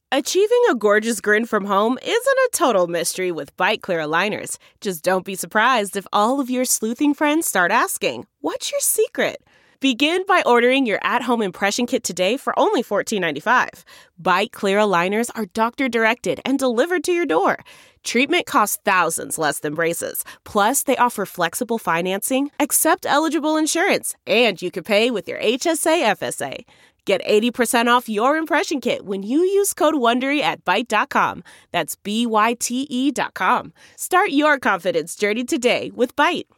Achieving a gorgeous grin from home isn't a total mystery with Byte Clear aligners. Just don't be surprised if all of your sleuthing friends start asking, "What's your secret?" Begin by ordering your at-home impression kit today for only $14.95. Byte Clear aligners are doctor-directed and delivered to your door. Treatment costs thousands less than braces. Plus, they offer flexible financing, accept eligible insurance, and you can pay with your HSA FSA. Get 80% off your impression kit when you use code WONDERY at Byte.com. That's BYTE.com. Start your confidence journey today with Byte.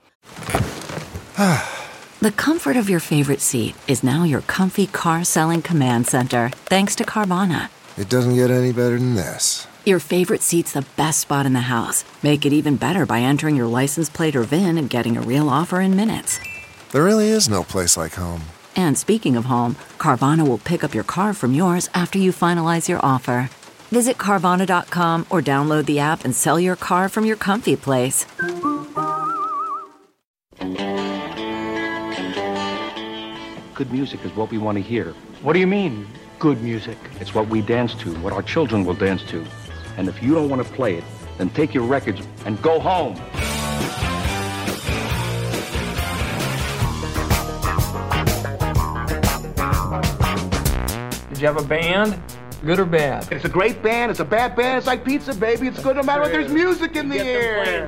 The comfort of your favorite seat is now your comfy car-selling command center, thanks to Carvana. It doesn't get any better than this. Your favorite seat's the best spot in the house. Make it even better by entering your license plate or VIN and getting a real offer in minutes. There really is no place like home. And speaking of home, Carvana will pick up your car from yours after you finalize your offer. Visit Carvana.com or download the app and sell your car from your comfy place. Good music is what we want to hear. What do you mean, good music? It's what we dance to, what our children will dance to. And if you don't want to play it, then take your records and go home. Did you have a band? Good or bad? It's a great band. It's a bad band. It's like pizza, baby. It's good no matter what. There's music in the air.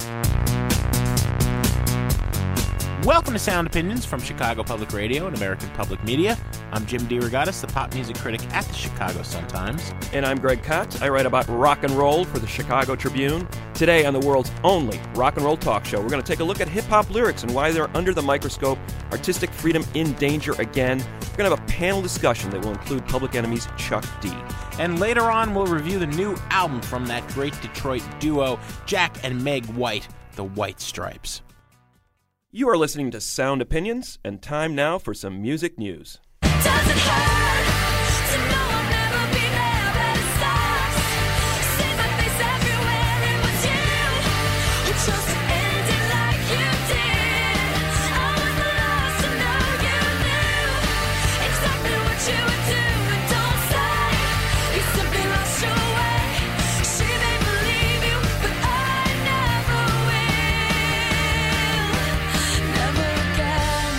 Welcome to Sound Opinions from Chicago Public Radio and American Public Media. I'm Jim DeRogatis, the pop music critic at the Chicago Sun-Times. And I'm Greg Kotz. I write about rock and roll for the Chicago Tribune. Today on the world's only rock and roll talk show, we're going to take a look at hip-hop lyrics and why they're under the microscope, artistic freedom in danger again. We're going to have a panel discussion that will include Public Enemy's Chuck D. And later on, we'll review the new album from that great Detroit duo, Jack and Meg White, the White Stripes. You are listening to Sound Opinions, and time now for some music news. Does it hurt to know I'll never be there, but it sucks. See my face everywhere, it was you who chose to end it like you did. I was lost to know you knew exactly what you would do, and don't say you simply lost your way. She may believe you, but I never will. Never again.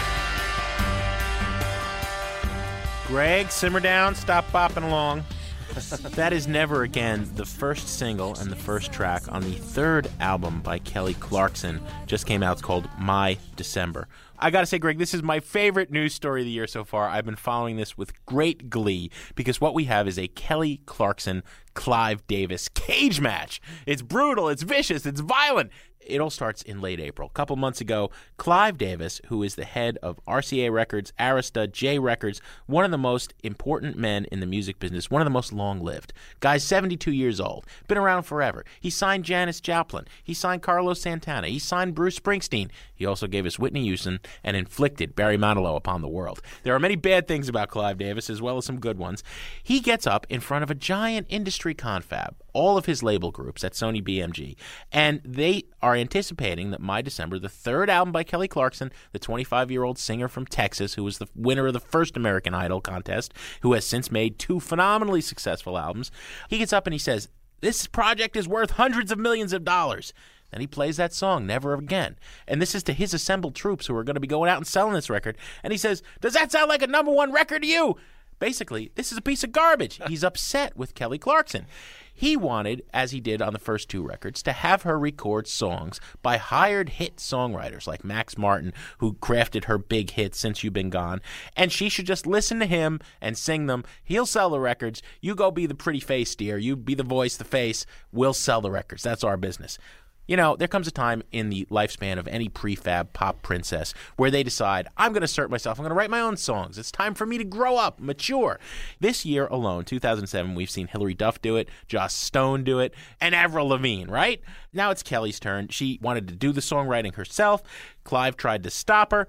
Greg, simmer down, stop bopping along. That is Never Again, the first single and the first track on the third album by Kelly Clarkson. Just came out. It's called My December. I gotta say, Greg, this is my favorite news story of the year so far. I've been following this with great glee because what we have is a Kelly Clarkson, Clive Davis cage match. It's brutal, it's vicious, it's violent. It all starts in late April. A couple months ago, Clive Davis, who is the head of RCA Records, Arista, J Records, one of the most important men in the music business, one of the most long-lived. Guy's 72 years old, been around forever. He signed Janis Joplin. He signed Carlos Santana. He signed Bruce Springsteen. He also gave us Whitney Houston and inflicted Barry Manilow upon the world. There are many bad things about Clive Davis as well as some good ones. He gets up in front of a giant industry confab, all of his label groups at Sony BMG, and they are anticipating that My December, the third album by Kelly Clarkson, the 25-year-old singer from Texas who was the winner of the first American Idol contest, who has since made two phenomenally successful albums, he gets up and he says, this project is worth hundreds of millions of dollars. Then he plays that song, Never Again. And this is to his assembled troops who are going to be going out and selling this record. And he says, does that sound like a number one record to you? Basically, this is a piece of garbage. He's upset with Kelly Clarkson. He wanted, as he did on the first two records, to have her record songs by hired hit songwriters like Max Martin, who crafted her big hits Since You've Been Gone, and she should just listen to him and sing them. He'll sell the records. You go be the pretty face, dear. You be the voice, the face. We'll sell the records. That's our business. You know, there comes a time in the lifespan of any prefab pop princess where they decide, I'm going to assert myself. I'm going to write my own songs. It's time for me to grow up, mature. This year alone, 2007, we've seen Hilary Duff do it, Joss Stone do it, and Avril Lavigne, right? Now it's Kelly's turn. She wanted to do the songwriting herself. Clive tried to stop her.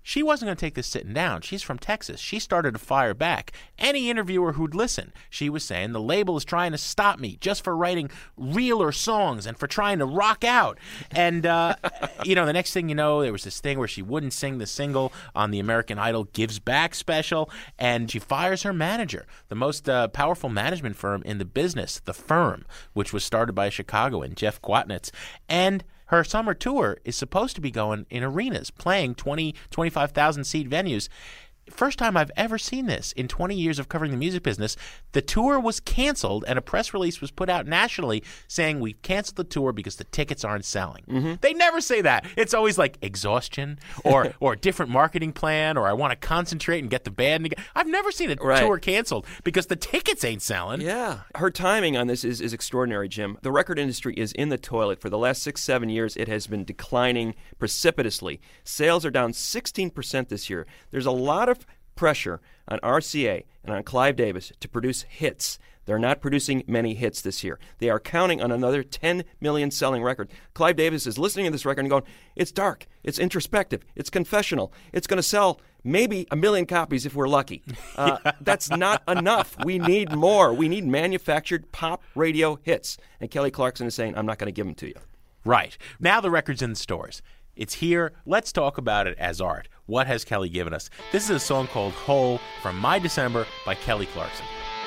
she wasn't going to take this sitting down. She's from Texas. She started to fire back. Any interviewer who'd listen, she was saying the label is trying to stop me just for writing realer songs and for trying to rock out. And, the next thing you know, there was this thing where she wouldn't sing the single on the American Idol Gives Back special, and she fires her manager, the most powerful management firm in the business, The Firm, which was started by a Chicagoan, Jeff Kwatnitz. And her summer tour is supposed to be going in arenas, playing 20, 25,000 seat venues. First time I've ever seen this in 20 years of covering the music business. The tour was canceled, and a press release was put out nationally saying we've canceled the tour because the tickets aren't selling. Mm-hmm. They never say that. It's always like exhaustion or a different marketing plan, or I want to concentrate and get the band together. I've never seen a tour canceled because the tickets ain't selling. Yeah. Her timing on this is extraordinary, Jim. The record industry is in the toilet. For the last 6-7 years, it has been declining precipitously. Sales are down 16% this year. There's a lot of pressure on RCA and on Clive Davis to produce hits. They're not producing many hits this year. They are counting on another 10 million selling record. Clive Davis is listening to this record and going, it's dark, it's introspective, it's confessional, it's going to sell maybe 1 million copies if we're lucky. That's not enough. We need more. We need manufactured pop radio hits. And Kelly Clarkson is saying, I'm not going to give them to you. Right. Now the record's in the stores. It's here. Let's talk about it as art. What has Kelly given us? This is a song called Hole from My December by Kelly Clarkson.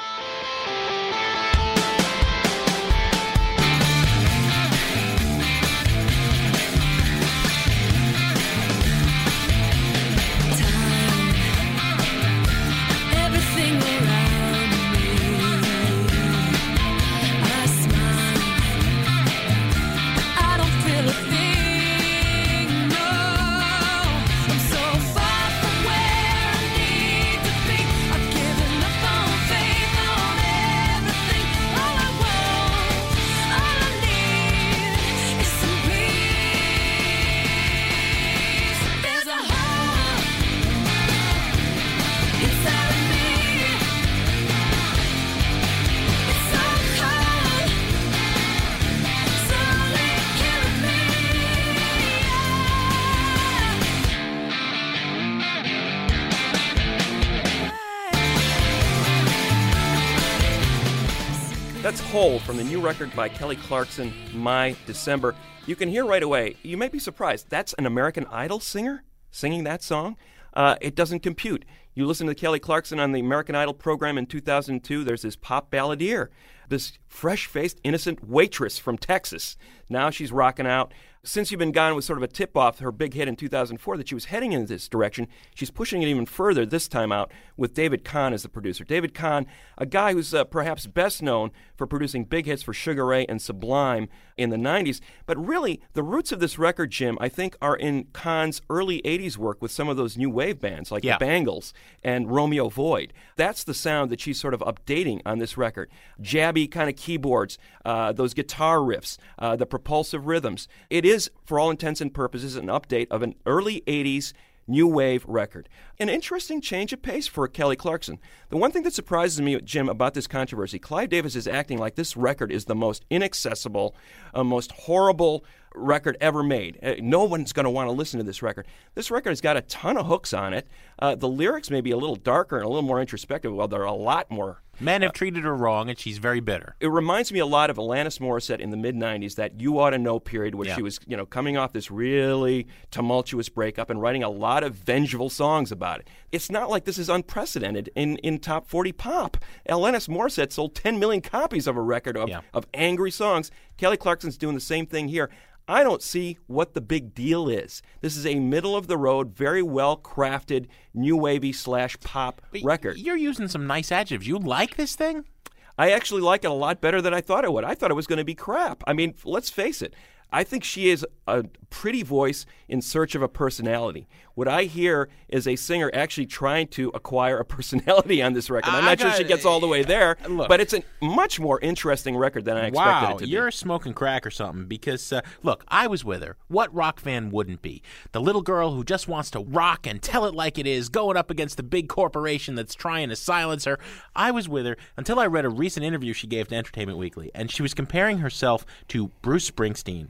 That's Hole from the new record by Kelly Clarkson, My December. You can hear right away, you may be surprised, that's an American Idol singer singing that song. It doesn't compute. You listen to Kelly Clarkson on the American Idol program in 2002, there's this pop balladeer, this fresh-faced, innocent waitress from Texas. Now she's rocking out. Since You've Been Gone was sort of a tip-off, her big hit in 2004, that she was heading in this direction. She's pushing it even further this time out with David Kahn as the producer. David Kahn, a guy who's perhaps best known for producing big hits for Sugar Ray and Sublime in the 90s. But really, the roots of this record, Jim, I think are in Kahn's early 80s work with some of those new wave bands like the Bangles and Romeo Void. That's the sound that she's sort of updating on this record. Jabby kind of keyboards, those guitar riffs, the propulsive rhythms. It is, for all intents and purposes, an update of an early 80s new wave record. An interesting change of pace for Kelly Clarkson. The one thing that surprises me, Jim, about this controversy, Clive Davis is acting like this record is the most inaccessible, most horrible record ever made. No one's going to want to listen to this record. This record has got a ton of hooks on it. The lyrics may be a little darker and a little more introspective. Well, they're a lot more. Men have treated her wrong, and she's very bitter. It reminds me a lot of Alanis Morissette in the mid-'90s, that You Ought to Know period, where she was, coming off this really tumultuous breakup and writing a lot of vengeful songs about it. It's not like this is unprecedented in top 40 pop. Alanis Morissette sold 10 million copies of a record of angry songs. Kelly Clarkson's doing the same thing here. I don't see what the big deal is. This is a middle-of-the-road, very well-crafted, new wavy / pop record. You're using some nice adjectives. You like this thing? I actually like it a lot better than I thought it would. I thought it was going to be crap. I mean, let's face it. I think she is a pretty voice in search of a personality. What I hear is a singer actually trying to acquire a personality on this record. I'm not sure she gets all the way there, but it's a much more interesting record than I expected it to be. Wow, you're smoking crack or something because, look, I was with her. What rock fan wouldn't be? The little girl who just wants to rock and tell it like it is, going up against the big corporation that's trying to silence her. I was with her until I read a recent interview she gave to Entertainment Weekly, and she was comparing herself to Bruce Springsteen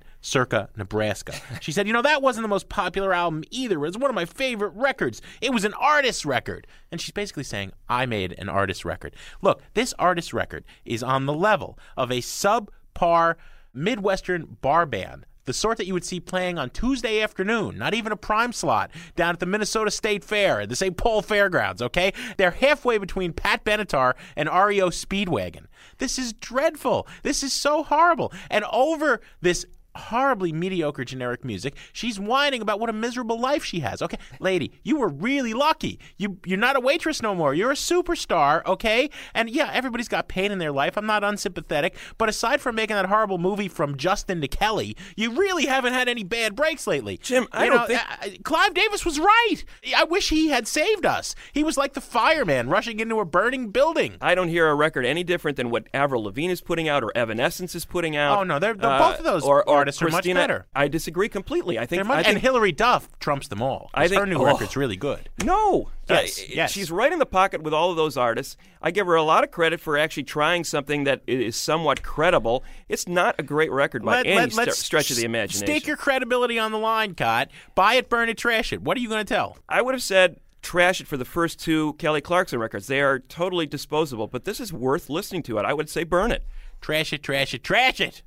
circa Nebraska. She said, that wasn't the most popular album either. It was one of my favorite records. It was an artist's record. And she's basically saying, I made an artist's record. Look, this artist's record is on the level of a subpar Midwestern bar band, the sort that you would see playing on Tuesday afternoon, not even a prime slot, down at the Minnesota State Fair, at the St. Paul Fairgrounds, okay? They're halfway between Pat Benatar and REO Speedwagon. This is dreadful. This is so horrible. And over this horribly mediocre generic music, she's whining about what a miserable life she has. Okay, lady, you were really lucky. You're not a waitress no more. You're a superstar, okay? And yeah, everybody's got pain in their life. I'm not unsympathetic, but aside from making that horrible movie From Justin to Kelly, you really haven't had any bad breaks lately. Jim, I don't think Clive Davis was right. I wish he had saved us. He was like the fireman rushing into a burning building. I don't hear a record any different than what Avril Lavigne is putting out or Evanescence is putting out. Oh no, they're both of those artists are much Christina, better. I disagree completely. I think, and Hillary Duff trumps them all. Her new record's really good. No. Yes. She's right in the pocket with all of those artists. I give her a lot of credit for actually trying something that is somewhat credible. It's not a great record by any stretch of the imagination. Stake your credibility on the line, Cott. Buy it, burn it, trash it. What are you going to tell? I would have said trash it for the first two Kelly Clarkson records. They are totally disposable, but this is worth listening to. I would say burn it. Trash it, trash it, trash it.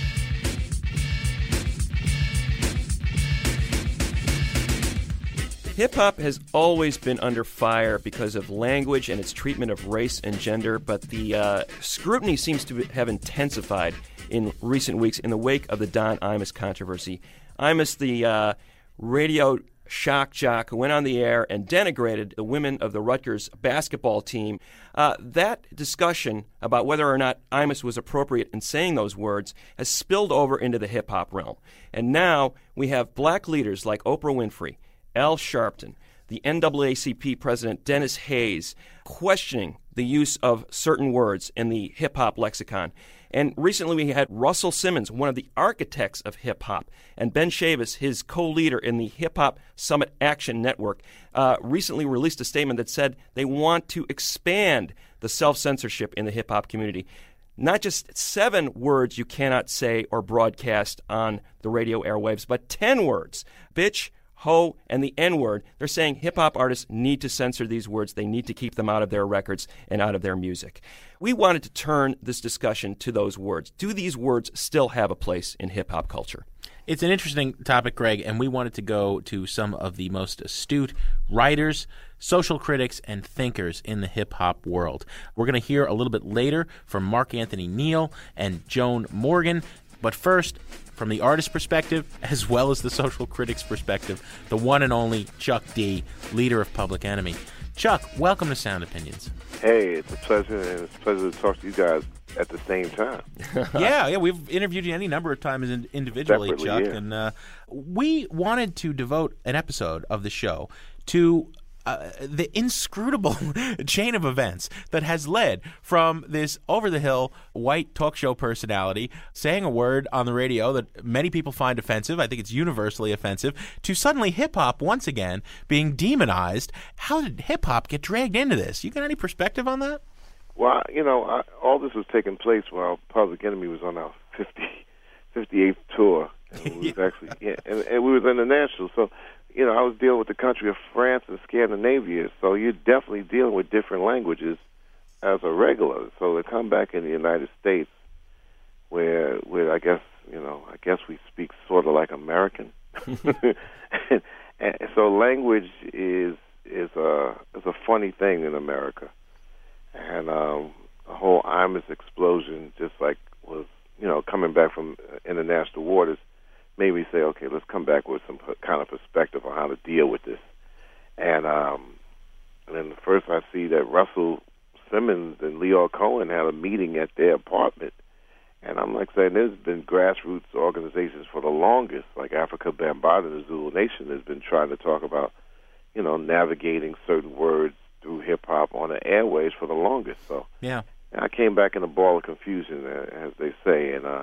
Hip-hop has always been under fire because of language and its treatment of race and gender, but the scrutiny seems to have intensified in recent weeks in the wake of the Don Imus controversy. Imus, the radio shock jock who went on the air and denigrated the women of the Rutgers basketball team. That discussion about whether or not Imus was appropriate in saying those words has spilled over into the hip-hop realm. And now we have black leaders like Oprah Winfrey, Al Sharpton, the NAACP president Dennis Hayes, questioning the use of certain words in the hip-hop lexicon. And recently we had Russell Simmons, one of the architects of hip-hop, and Ben Chavis, his co-leader in the Hip-Hop Summit Action Network, recently released a statement that said they want to expand the self-censorship in the hip-hop community. Not just 7 words you cannot say or broadcast on the radio airwaves, but 10 words. Bitch, ho, and the N-word. They're saying hip-hop artists need to censor these words. They need to keep them out of their records and out of their music. We wanted to turn this discussion to those words. Do these words still have a place in hip-hop culture? It's an interesting topic, Greg, and we wanted to go to some of the most astute writers, social critics, and thinkers in the hip-hop world. We're going to hear a little bit later from Mark Anthony Neal and Joan Morgan. But first, from the artist's perspective, as well as the social critic's perspective, the one and only Chuck D, leader of Public Enemy. Chuck, welcome to Sound Opinions. Hey, it's a pleasure, and it's a pleasure to talk to you guys at the same time. Yeah, we've interviewed you any number of times individually, Separately, Chuck, yeah. and we wanted to devote an episode of the show to the inscrutable chain of events that has led from this over-the-hill white talk show personality saying a word on the radio that many people find offensive, I think it's universally offensive, to suddenly hip-hop once again being demonized. How did hip-hop get dragged into this? You got any perspective on that? Well, all this was taking place while Public Enemy was on our 58th tour. And we was actually, and we was international, so I was dealing with the country of France and Scandinavia, so you're definitely dealing with different languages as a regular. So to come back in the United States, where I guess we speak sort of like American, and so language is a funny thing in America, and the whole Imus explosion just like was coming back from international waters. Made me say, okay, let's come back with some kind of perspective on how to deal with this. And then first I see that Russell Simmons and Leo Cohen had a meeting at their apartment. And I'm like saying, there's been grassroots organizations for the longest, like Africa Bambaataa, the Zulu Nation, has been trying to talk about, navigating certain words through hip-hop on the airways for the longest. So yeah, I came back in a ball of confusion, as they say, and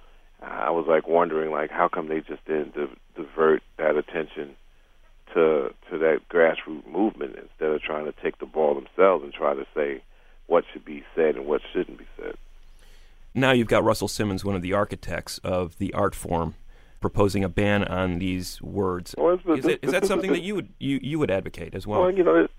I was wondering how come they just didn't divert that attention to that grassroots movement instead of trying to take the ball themselves and try to say what should be said and what shouldn't be said. Now you've got Russell Simmons, one of the architects of the art form, proposing a ban on these words. Well, is that something that you would advocate as well? Well,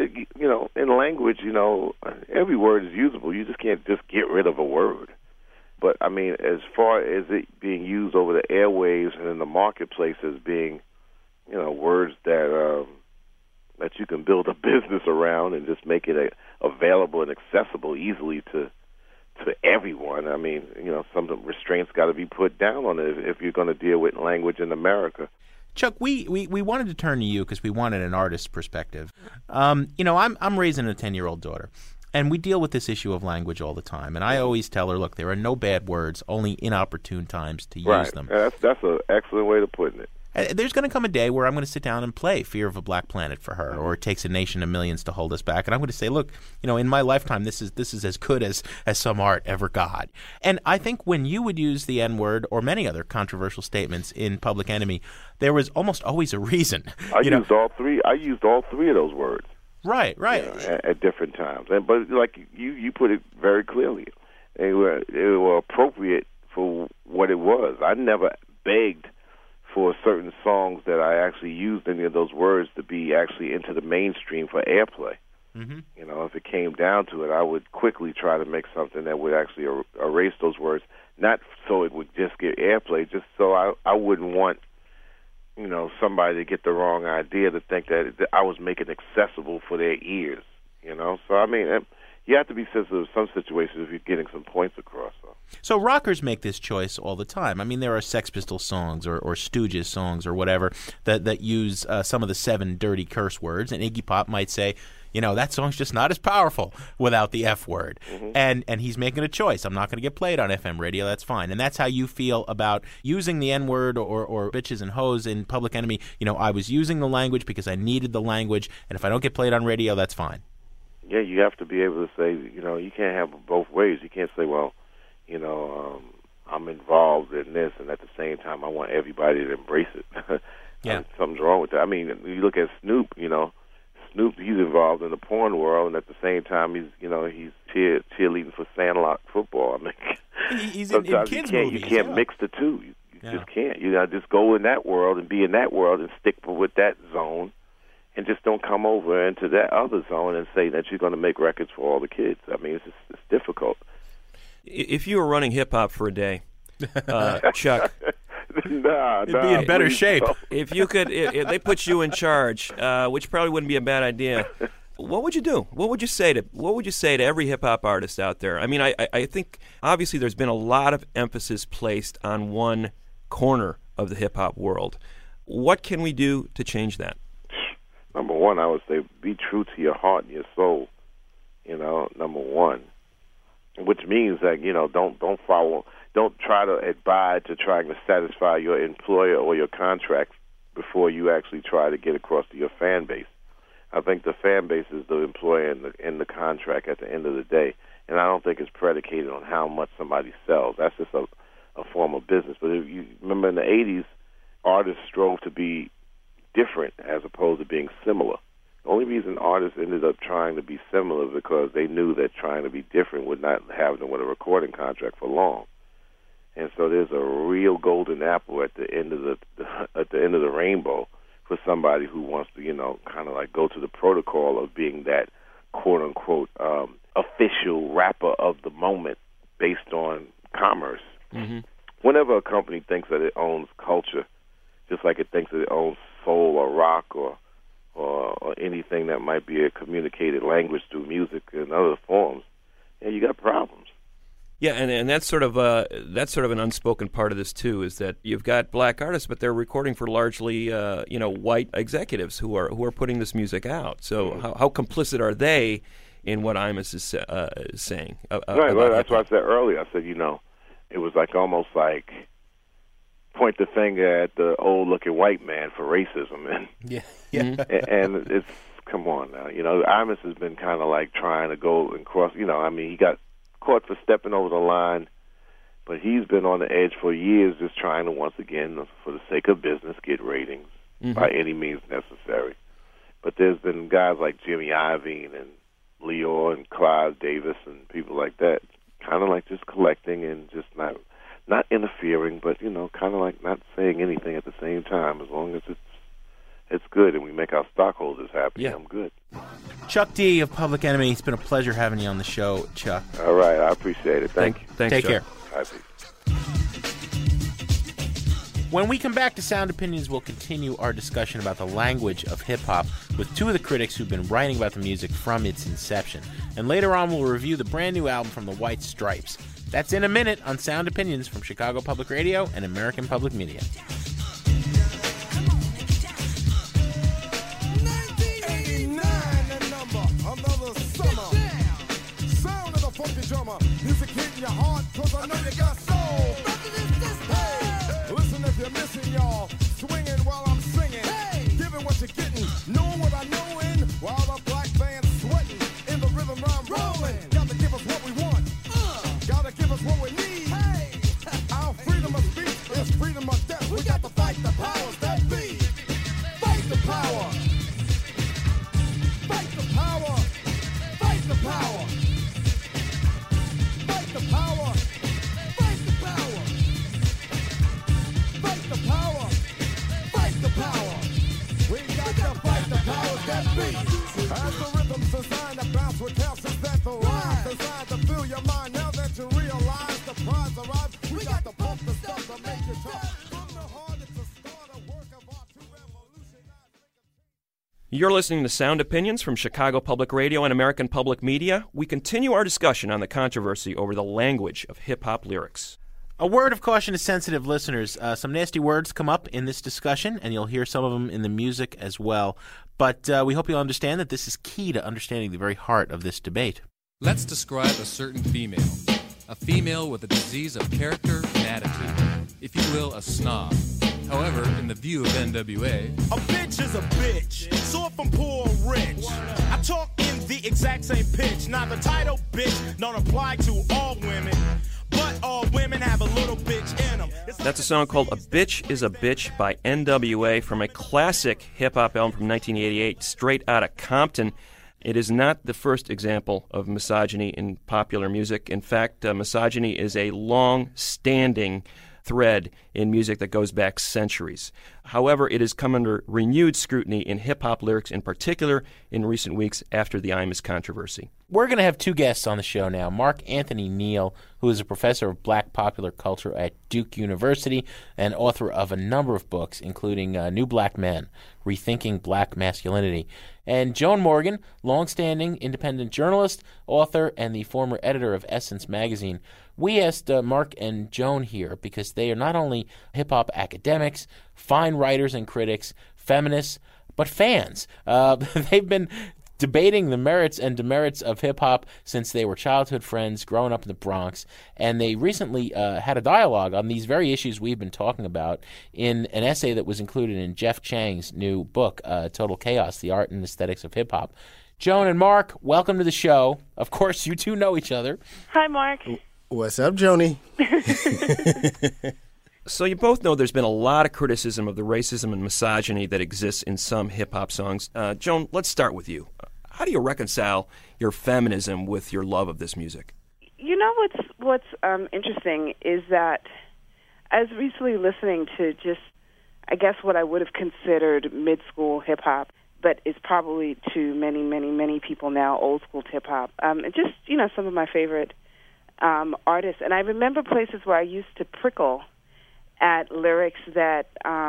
in language, every word is usable. You just can't just get rid of a word. But I mean, as far as it being used over the airwaves and in the marketplace as being, words that you can build a business around and just make it available and accessible easily to everyone. I mean, some restraints got to be put down on it if you're going to deal with language in America. Chuck, we wanted to turn to you because we wanted an artist's perspective. I'm raising a 10-year-old daughter, and we deal with this issue of language all the time. And I always tell her, look, there are no bad words, only inopportune times to use them. That's an excellent way of putting it. There's going to come a day where I'm going to sit down and play Fear of a Black Planet for her, or It Takes a Nation of Millions to Hold Us Back. And I'm going to say, look, in my lifetime, this is as good as some art ever got. And I think when you would use the N-word or many other controversial statements in Public Enemy, there was almost always a reason. I used all three of those words. Right. At different times. But like you put it very clearly, they were appropriate for what it was. I never begged for certain songs that I actually used any of those words to be actually into the mainstream for airplay. Mm-hmm. If it came down to it, I would quickly try to make something that would actually erase those words, not so it would just get airplay, just so I wouldn't want, somebody to get the wrong idea to think that I was making it accessible for their ears, So, I mean, you have to be sensitive in some situations if you're getting some points across. So rockers make this choice all the time. I mean, there are Sex Pistols songs or Stooges songs or whatever that use some of the 7 dirty curse words, and Iggy Pop might say, that song's just not as powerful without the F word. Mm-hmm. And he's making a choice. I'm not going to get played on FM radio. That's fine. And that's how you feel about using the N word or bitches and hoes in Public Enemy. I was using the language because I needed the language, and if I don't get played on radio, that's fine. Yeah, you have to be able to say, you can't have it both ways. You can't say, well, I'm involved in this, and at the same time, I want everybody to embrace it. Yeah. Something's wrong with that. I mean, you look at Snoop, Snoop, he's involved in the porn world, and at the same time, he's cheerleading for Sandlot football. I mean, he's in kids' movies. You can't mix the two. You just can't. You got to just go in that world and be in that world and stick with that zone, and just don't come over into that other zone and say that you're going to make records for all the kids. I mean, it's difficult. If you were running hip-hop for a day, Chuck, it'd be in better shape. If you could, if they put you in charge, which probably wouldn't be a bad idea, what would you do? What would you say to every hip-hop artist out there? I mean, I think obviously there's been a lot of emphasis placed on one corner of the hip-hop world. What can we do to change that? Number one, I would say be true to your heart and your soul. Number one. Which means that, don't try to abide to trying to satisfy your employer or your contract before you actually try to get across to your fan base. I think the fan base is the employer in the contract at the end of the day, and I don't think it's predicated on how much somebody sells. That's just a form of business. But if you remember in the 80s, artists strove to be different as opposed to being similar. The only reason artists ended up trying to be similar because they knew that trying to be different would not have them with a recording contract for long. And so there's a real golden apple at the end of the rainbow for somebody who wants to, kind of like go to the protocol of being that quote unquote official rapper of the moment based on commerce. Mm-hmm. Whenever a company thinks that it owns culture, just like it thinks that it owns soul or rock or anything that might be a communicated language through music and other forms, you got problems. Yeah, and that's sort of an unspoken part of this too, is that you've got black artists, but they're recording for largely white executives who are putting this music out. So how complicit are they in what Imus is saying? Right. Well, that's what I said earlier. I said it was like almost like point the finger at the old-looking white man for racism, and and it's come on now. Imus has been kind of like trying to go and cross. He got caught for stepping over the line, but he's been on the edge for years, just trying to once again, for the sake of business, get ratings by any means necessary. But there's been guys like Jimmy Iovine and Leo and Clive Davis and people like that, kind of like just collecting and just not not interfering, but kind of like not saying anything at the same time. As long as it's good and we make our stockholders happy, I'm good. Chuck D of Public Enemy, it's been a pleasure having you on the show, Chuck. All right, I appreciate it. Thank you. Thanks, Take Chuck. care. All right, peace. When we come back to Sound Opinions, we'll continue our discussion about the language of hip-hop with two of the critics who've been writing about the music from its inception. And later on, we'll review the brand new album from the White Stripes. That's in a minute on Sound Opinions from Chicago Public Radio and American Public Media. Music hitting your heart, 'cause I know you got soul. Hey, listen if you're missing, y'all. Swinging while I'm singing. Hey, giving what you're getting, knowing what I know in. While the black band's sweating, in the rhythm I'm rolling. Gotta give us what we want. Gotta give us what we need. Hey, our freedom of speech is freedom of death. We got to fight the powers that be. Fight the power. Fight the power. Fight the power. Fight the power. Fight the power. Fight the power. Fight the power. We got to fight the powers that be. As the rhythm's designed to bounce with calcium that the rhyme designed to fill your mind. Now that you realize the prize arrives, we got to pump the stuff to make it tough. From the heart, it's a start, a work of art to revolutionize. You're listening to Sound Opinions from Chicago Public Radio and American Public Media. We continue our discussion on the controversy over the language of hip-hop lyrics. A word of caution to sensitive listeners. Some nasty words come up in this discussion, and you'll hear some of them in the music as well. But we hope you'll understand that this is key to understanding the very heart of this debate. Let's describe a certain female. A female with a disease of character and attitude. If you will, a snob. However, in the view of NWA, a bitch is a bitch, so if I'm poor or rich, I talk in the exact same pitch. Now the title bitch don't apply to all women, but all women have a little bitch in them. That's a song called A Bitch is a Bitch by NWA from a classic hip-hop album from 1988, straight out of Compton. It is not the first example of misogyny in popular music. In fact, misogyny is a long-standing thread in music that goes back centuries. However, it has come under renewed scrutiny in hip-hop lyrics, in particular in recent weeks after the Imus controversy. We're going to have two guests on the show now. Mark Anthony Neal, who is a professor of black popular culture at Duke University and author of a number of books, including New Black Men, Rethinking Black Masculinity. And Joan Morgan, longstanding independent journalist, author, and the former editor of Essence magazine. We asked Mark and Joan here because they are not only hip-hop academics, fine writers and critics, feminists, but fans. They've been debating the merits and demerits of hip-hop since they were childhood friends growing up in the Bronx, and they recently had a dialogue on these very issues we've been talking about in an essay that was included in Jeff Chang's new book, Total Chaos, The Art and Aesthetics of Hip-Hop. Joan and Mark, welcome to the show. Of course, you two know each other. Hi, Mark. What's up, Joni? So you both know there's been a lot of criticism of the racism and misogyny that exists in some hip-hop songs. Joan, let's start with you. How do you reconcile your feminism with your love of this music? You know what's interesting is that I was recently listening to just, I guess, what I would have considered mid-school hip-hop, but is probably to many, many, many people now old-school hip-hop. Just, some of my favorite artists. And I remember places where I used to prickle at lyrics that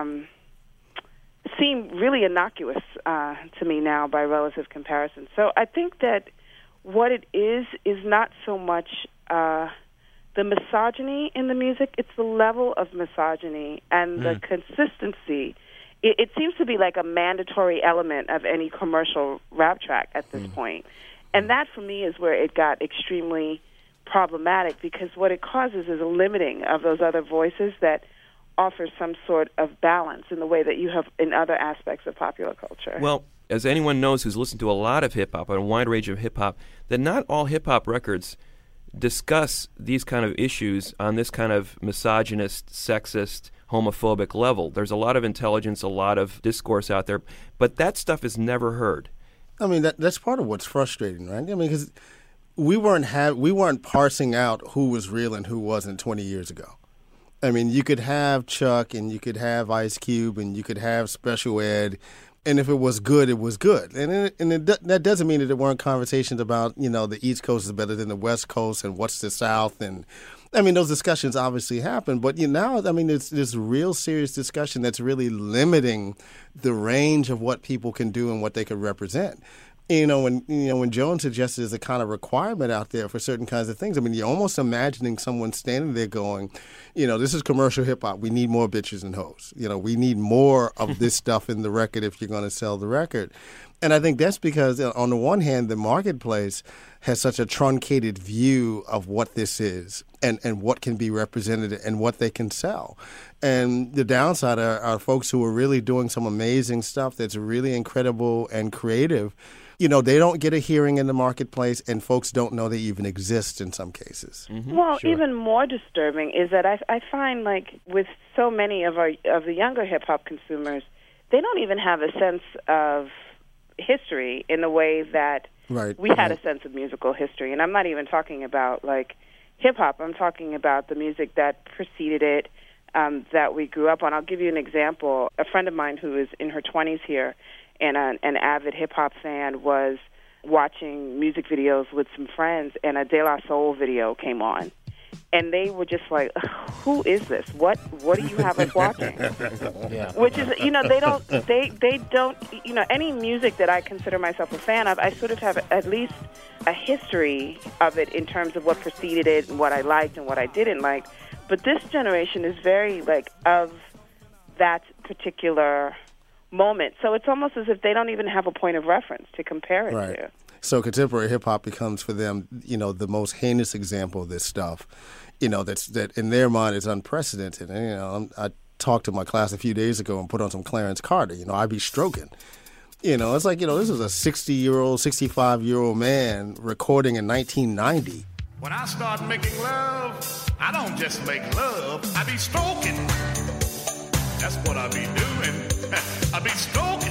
seem really innocuous to me now by relative comparison. So I think that what it is not so much the misogyny in the music, it's the level of misogyny and the consistency. It seems to be like a mandatory element of any commercial rap track at this point. And that, for me, is where it got extremely problematic, because what it causes is a limiting of those other voices that offers some sort of balance in the way that you have in other aspects of popular culture. Well, as anyone knows who's listened to a lot of hip-hop, and a wide range of hip-hop, that not all hip-hop records discuss these kind of issues on this kind of misogynist, sexist, homophobic level. There's a lot of intelligence, a lot of discourse out there, but that stuff is never heard. I mean, that's part of what's frustrating, right? I mean, because we weren't parsing out who was real and who wasn't 20 years ago. I mean, you could have Chuck and you could have Ice Cube and you could have Special Ed, and if it was good, it was good. That doesn't mean that there weren't conversations about, the East Coast is better than the West Coast and what's the South. And, I mean, those discussions obviously happen. But now, I mean, it's this real serious discussion that's really limiting the range of what people can do and what they could represent. When Joan suggested there's a kind of requirement out there for certain kinds of things, I mean, you're almost imagining someone standing there going, this is commercial hip hop. We need more bitches and hoes. We need more of this stuff in the record if you're going to sell the record. And I think that's because, on the one hand, the marketplace has such a truncated view of what this is and what can be represented and what they can sell. And the downside are folks who are really doing some amazing stuff that's really incredible and creative. They don't get a hearing in the marketplace, and folks don't know they even exist in some cases. Mm-hmm. Well, sure. Even more disturbing is that I find, like, with so many of the younger hip-hop consumers, they don't even have a sense of history in the way that we had a sense of musical history. And I'm not even talking about, like, hip-hop. I'm talking about the music that preceded it, that we grew up on. I'll give you an example. A friend of mine who is in her 20s here and an avid hip-hop fan was watching music videos with some friends, and a De La Soul video came on. And they were just like, who is this? What do you have us watching? Yeah. Which is, they don't, any music that I consider myself a fan of, I sort of have at least a history of it in terms of what preceded it and what I liked and what I didn't like. But this generation is very, like, of that particular moment. So it's almost as if they don't even have a point of reference to compare it to. So contemporary hip-hop becomes for them, the most heinous example of this stuff, that in their mind is unprecedented. And, I talked to my class a few days ago and put on some Clarence Carter, I Be Stroking. It's like, this is a 60-year-old, 65-year-old man recording in 1990. When I start making love, I don't just make love, I be stroking. That's what I be doing. I be stroking.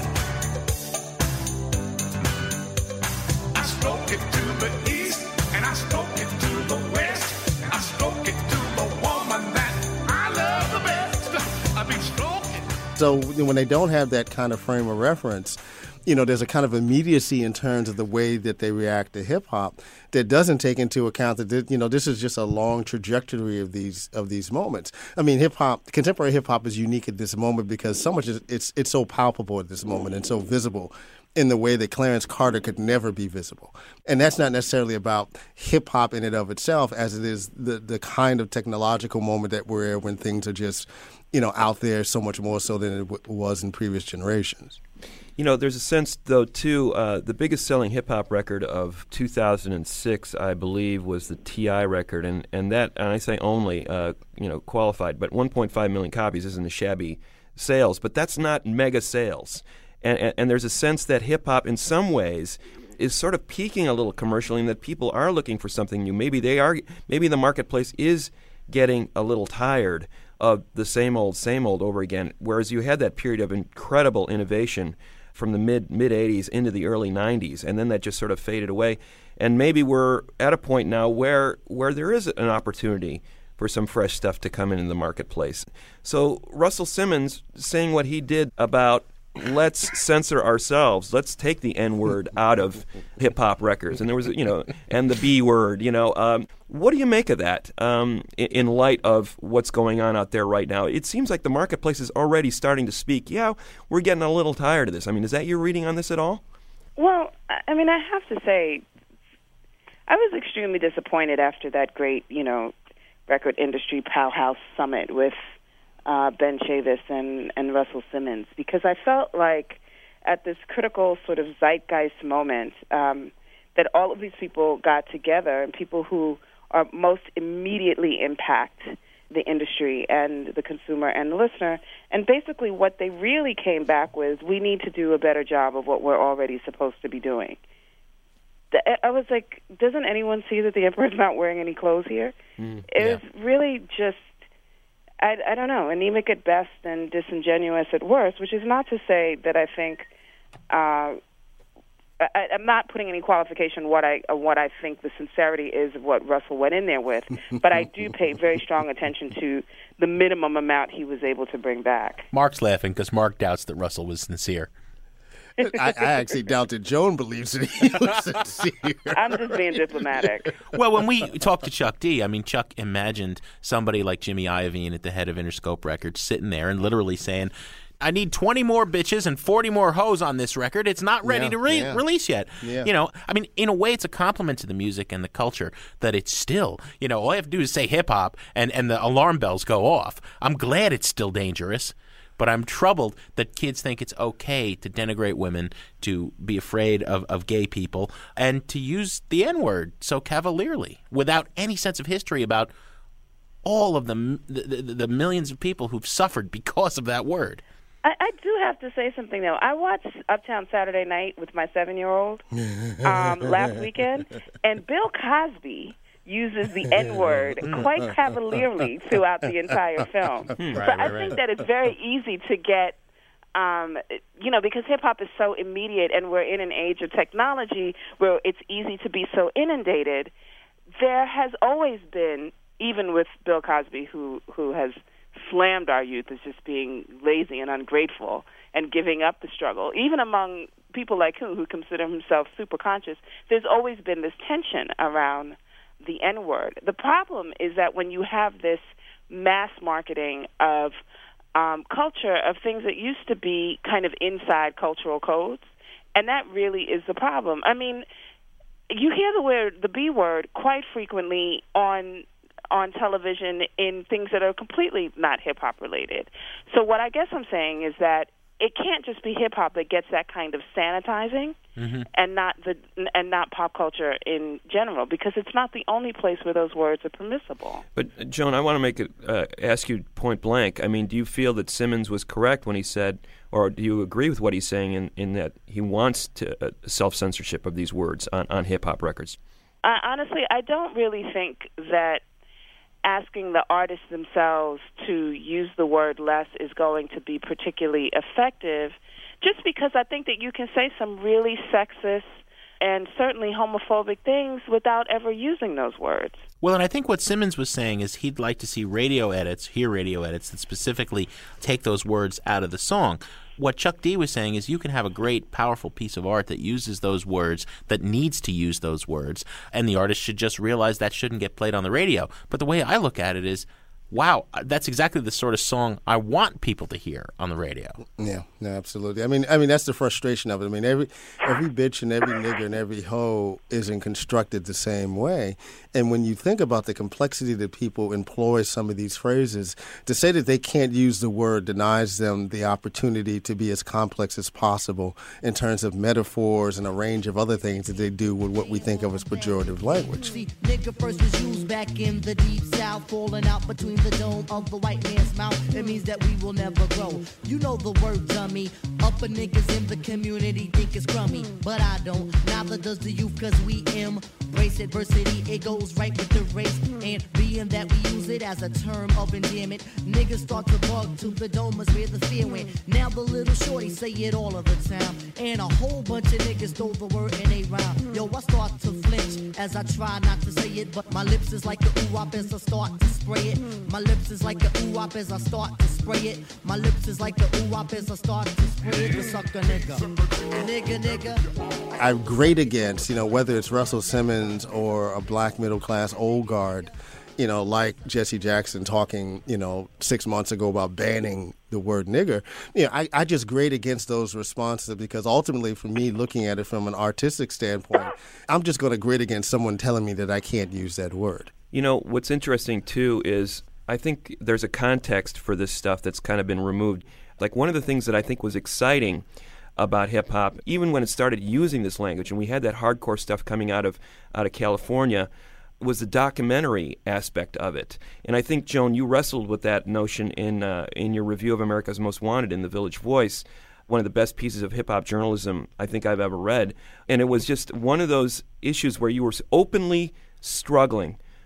I stroke it to the east, and I stroke it to the west. I stroke it to the woman that I love the best. I be stroking. So when they don't have that kind of frame of reference, there's a kind of immediacy in terms of the way that they react to hip-hop that doesn't take into account that, this is just a long trajectory of these moments. I mean, contemporary hip-hop is unique at this moment because so much it's so palpable at this moment and so visible in the way that Clarence Carter could never be visible. And that's not necessarily about hip-hop in and of itself as it is the kind of technological moment that we're in when things are just, out there so much more so than it was in previous generations. There's a sense, though, too, the biggest selling hip-hop record of 2006, I believe, was the T.I. record, and that, and I say only, qualified, but 1.5 million copies isn't a shabby sales, but that's not mega sales. And there's a sense that hip-hop, in some ways, is sort of peaking a little commercially, and that people are looking for something new. Maybe the marketplace is getting a little tired of the same old over again, whereas you had that period of incredible innovation from the mid 80s into the early 90s, and then that just sort of faded away. And maybe we're at a point now where there is an opportunity for some fresh stuff to come in the marketplace. So Russell Simmons saying what he did about let's censor ourselves, let's take the N-word out of hip-hop records, and there was, and the B-word, what do you make of that in light of what's going on out there right now? It seems like the marketplace is already starting to speak. Yeah, we're getting a little tired of this. I mean, is that your reading on this at all? Well, I mean, I have to say, I was extremely disappointed after that great, record industry powerhouse summit with Ben Chavis and Russell Simmons, because I felt like at this critical sort of zeitgeist moment that all of these people got together, and people who are most immediately impact the industry and the consumer and the listener, and basically what they really came back with, we need to do a better job of what we're already supposed to be doing. I was like, doesn't anyone see that the emperor's not wearing any clothes here? It was really just, I don't know, anemic at best and disingenuous at worst, which is not to say that I think, I I'm not putting any qualification what I think the sincerity is of what Russell went in there with, but I do pay very strong attention to the minimum amount he was able to bring back. Mark's laughing because Mark doubts that Russell was sincere. I actually doubt that Joan believes that he was sincere. I'm just being diplomatic. Well, when we talked to Chuck D, I mean, Chuck imagined somebody like Jimmy Iovine at the head of Interscope Records sitting there and literally saying, I need 20 more bitches and 40 more hoes on this record. It's not ready to release yet. Yeah. You know, I mean, in a way, it's a compliment to the music and the culture that it's still, you know, all I have to do is say hip-hop and the alarm bells go off. I'm glad it's still dangerous. But I'm troubled that kids think it's okay to denigrate women, to be afraid of gay people, and to use the N-word so cavalierly without any sense of history about all of the millions of people who've suffered because of that word. I do have to say something, though. I watched Uptown Saturday Night with my 7-year-old last weekend, and Bill Cosby uses the N-word quite cavalierly throughout the entire film. I think that it's very easy to get, because hip-hop is so immediate and we're in an age of technology where it's easy to be so inundated. There has always been, even with Bill Cosby, who has slammed our youth as just being lazy and ungrateful and giving up the struggle, even among people like who consider himself super conscious, there's always been this tension around the N-word. The problem is that when you have this mass marketing of culture, of things that used to be kind of inside cultural codes, and that really is the problem. I mean, you hear the B word quite frequently on television in things that are completely not hip-hop related. So what I guess I'm saying is that it can't just be hip-hop that gets that kind of sanitizing, and not pop culture in general, because it's not the only place where those words are permissible. But, Joan, I want to ask you point blank. I mean, do you feel that Simmons was correct when he said, or do you agree with what he's saying in that he wants to self-censorship of these words on hip-hop records? Honestly, I don't really think that asking the artists themselves to use the word less is going to be particularly effective, just because I think that you can say some really sexist and certainly homophobic things without ever using those words. Well, and I think what Simmons was saying is he'd like to see hear radio edits that specifically take those words out of the song. What Chuck D was saying is you can have a great, powerful piece of art that uses those words, that needs to use those words, and the artist should just realize that shouldn't get played on the radio. But the way I look at it is, wow, that's exactly the sort of song I want people to hear on the radio. Yeah, no, absolutely. I mean that's the frustration of it. I mean, every bitch and every nigger and every hoe isn't constructed the same way. And when you think about the complexity that people employ some of these phrases, to say that they can't use the word denies them the opportunity to be as complex as possible in terms of metaphors and a range of other things that they do with what we think of as pejorative language. See, nigga first was used back in the deep south, falling out between the dome of the white man's mouth. It means that we will never grow. You know the word dummy. Upper niggas in the community think it's crummy, but I don't. Neither does the youth, cause we embrace adversity. It goes right with the race, and being that we use it as a term of endearment, niggas start to bug to the dome is where the fear went. Now the little shorty say it all of the time, and a whole bunch of niggas stole the word and they rhyme. Yo, I start to flinch as I try not to say it, but my lips is like a ooh-wop as I start to spray it. My lips is like a ooh-wop as I start to spray it. My lips is like a ooh-wop as I start to spray it. The sucker nigga. Nigga. I'm great against, whether it's Russell Simmons or a black middle-class old guard, like Jesse Jackson talking, 6 months ago about banning the word nigger. I just grade against those responses because ultimately for me, looking at it from an artistic standpoint, I'm just going to grade against someone telling me that I can't use that word. What's interesting, too, is I think there's a context for this stuff that's kind of been removed. Like one of the things that I think was exciting about hip-hop, even when it started using this language, and we had that hardcore stuff coming out of California, was the documentary aspect of it. And I think, Joan, you wrestled with that notion in your review of America's Most Wanted in The Village Voice, one of the best pieces of hip-hop journalism I think I've ever read. And it was just one of those issues where you were openly struggling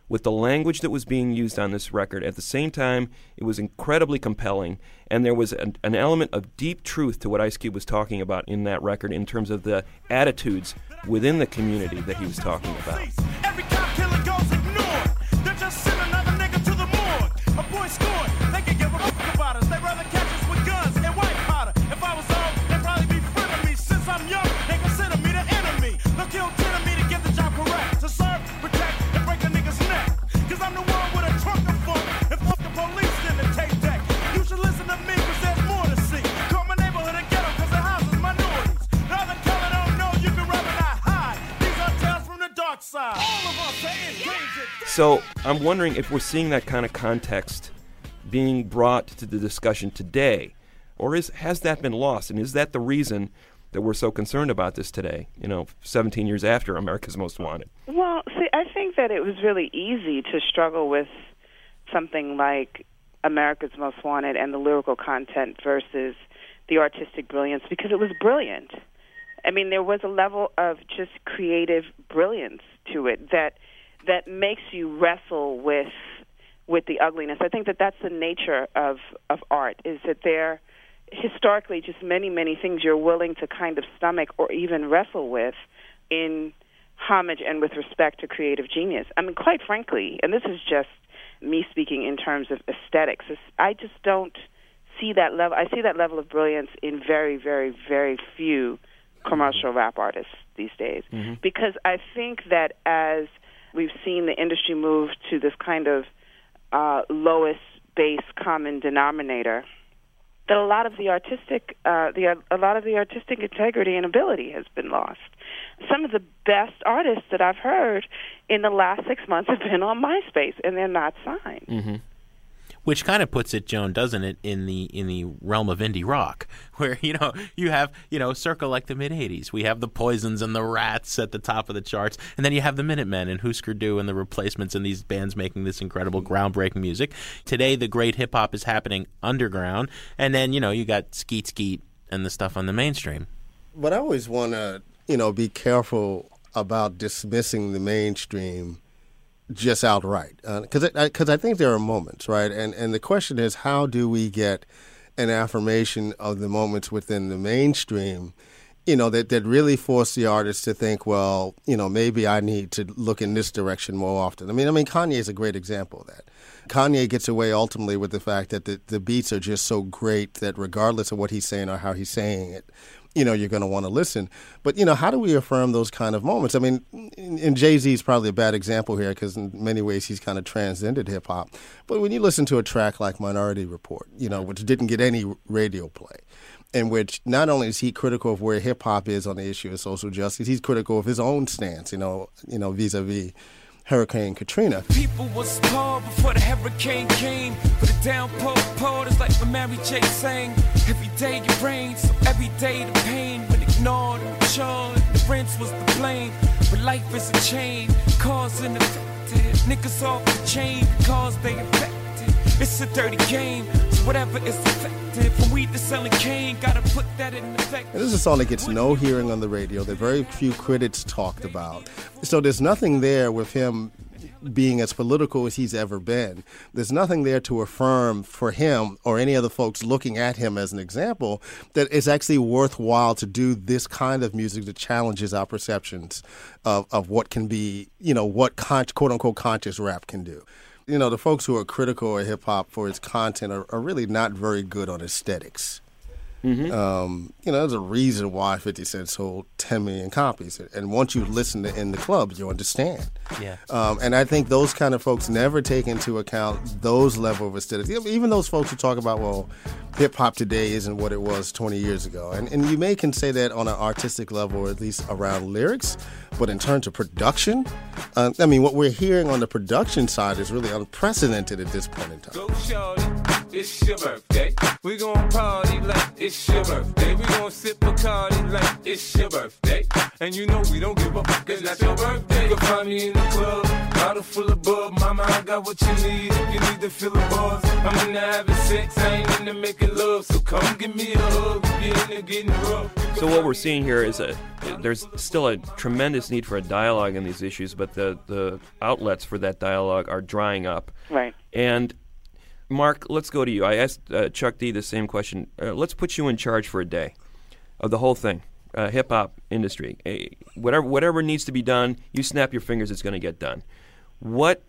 with the language that was being used on this record. At the same time, it was incredibly compelling, and there was an element of deep truth to what Ice Cube was talking about in that record in terms of the attitudes within the community that he was talking about. Every cop killer goes ignored. They're just send another nigga to the morgue. A boy scored. They can give a fuck about us. They'd rather catch us with guns and white powder. If I was old, they'd probably be frenemies. Since I'm young, they consider me the enemy. They'll kill 10 of me to get the job correct. To serve, protect, and break a nigga's neck. Cause I'm the one with a trunk of funk. And fuck the police in the tape deck. You should listen to me cause there's more to see. Call my neighborhood a ghetto cause the house is minorities. The other color don't know you can rather not hide. These are tales from the dark side. All of us are endangered. So I'm wondering if we're seeing that kind of context being brought to the discussion today, or has that been lost? And is that the reason that we're so concerned about this today, 17 years after America's Most Wanted? Well, see, I think that it was really easy to struggle with something like America's Most Wanted and the lyrical content versus the artistic brilliance because it was brilliant. I mean, there was a level of just creative brilliance to it that makes you wrestle with the ugliness. I think that that's the nature of art, is that there historically just many, many things you're willing to kind of stomach or even wrestle with in homage and with respect to creative genius. I mean, quite frankly, and this is just me speaking in terms of aesthetics, I just don't see that level. I see that level of brilliance in very, very, very few commercial rap artists these days. Mm-hmm. Because I think that as we've seen the industry move to this kind of lowest base common denominator, that a lot of the artistic integrity and ability has been lost. Some of the best artists that I've heard in the last 6 months have been on MySpace, and they're not signed. Mm-hmm. Which kind of puts it, Joan, doesn't it, in the realm of indie rock, where you have circa like the mid '80s. We have the Poisons and the Rats at the top of the charts, and then you have the Minutemen and Husker Du and the Replacements and these bands making this incredible, groundbreaking music. Today, the great hip hop is happening underground, and then you got Skeet Skeet and the stuff on the mainstream. But I always want to be careful about dismissing the mainstream just outright, because I think there are moments, right? And the question is, how do we get an affirmation of the moments within the mainstream, that really force the artist to think, well, maybe I need to look in this direction more often. I mean, Kanye is a great example of that. Kanye gets away ultimately with the fact that the beats are just so great that regardless of what he's saying or how he's saying it, you're going to want to listen. But, how do we affirm those kind of moments? I mean, and Jay-Z is probably a bad example here because in many ways he's kind of transcended hip-hop. But when you listen to a track like Minority Report, which didn't get any radio play, in which not only is he critical of where hip-hop is on the issue of social justice, he's critical of his own stance, vis-a-vis Hurricane Katrina. People was poor before the hurricane came. But the downpour poured is like when Mary J sang. Every day it rains, so every day the pain. When ignored and matured, the rinse was the blame. But life is a chain, cause and effected. Niggas off the chain because they affected. It's a dirty game, so whatever is effective. From weed to selling cane, gotta put that in effect. And this is a song that gets no hearing on the radio, that very few critics talked about. So there's nothing there with him being as political as he's ever been. There's nothing there to affirm for him or any other folks looking at him as an example that it's actually worthwhile to do this kind of music that challenges our perceptions of what can be, what quote-unquote conscious rap can do. The folks who are critical of hip-hop for its content are really not very good on aesthetics. Mm-hmm. There's a reason why 50 Cent sold 10 million copies. And once you listen to In the Clubs, you understand. Yeah. And I think those kind of folks never take into account those level of aesthetics. Even those folks who talk about, well, hip-hop today isn't what it was 20 years ago. And you can say that on an artistic level, or at least around lyrics. But in terms of production, what we're hearing on the production side is really unprecedented at this point in time. Go shorty, it's your birthday. We gon' party like it's your birthday. We gon' sip Bacardi like it's your birthday. And we don't give a fuck, it's not your birthday. You can find me in the club, bottle full of bub. Mama, I got what you need if you need to fill the bars. I'm into having sex, I ain't into making love. So come give me a hug, if you're into getting rough. So what we're seeing here is there's still a tremendous need for a dialogue in these issues, but the outlets for that dialogue are drying up. Right. And Mark, let's go to you. I asked Chuck D the same question. Let's put you in charge for a day of the whole thing, hip-hop industry. Whatever needs to be done, you snap your fingers, it's going to get done. What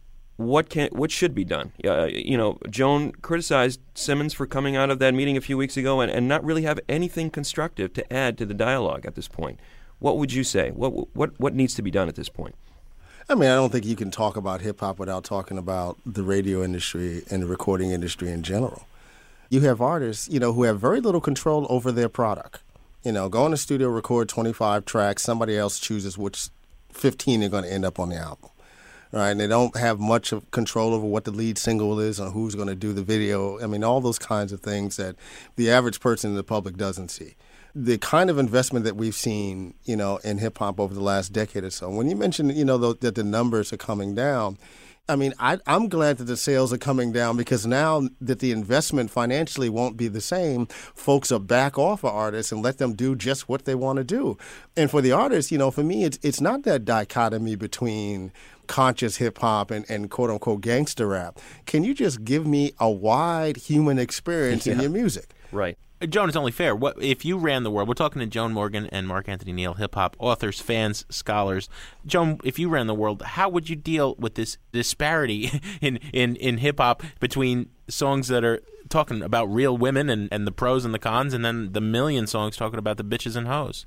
should be done? Joan criticized Simmons for coming out of that meeting a few weeks ago and not really have anything constructive to add to the dialogue at this point. What would you say? What needs to be done at this point? I mean, I don't think you can talk about hip-hop without talking about the radio industry and the recording industry in general. You have artists, who have very little control over their product. Go in the studio, record 25 tracks, somebody else chooses which 15 are going to end up on the album. Right, and they don't have much of control over what the lead single is or who's going to do the video. I mean, all those kinds of things that the average person in the public doesn't see. The kind of investment that we've seen, in hip-hop over the last decade or so. When you mentioned, that the numbers are coming down, I mean, I'm glad that the sales are coming down because now that the investment financially won't be the same, folks are back off of artists and let them do just what they want to do. And for the artists, for me, it's not that dichotomy between conscious hip-hop and quote-unquote gangster rap. Can you just give me a wide human experience in your music? Right. Joan, it's only fair. What if you ran the world? We're talking to Joan Morgan and Mark Anthony Neal, hip-hop authors, fans, scholars. Joan, if you ran the world, how would you deal with this disparity in hip-hop between songs that are talking about real women and the pros and the cons, and then the million songs talking about the bitches and hoes?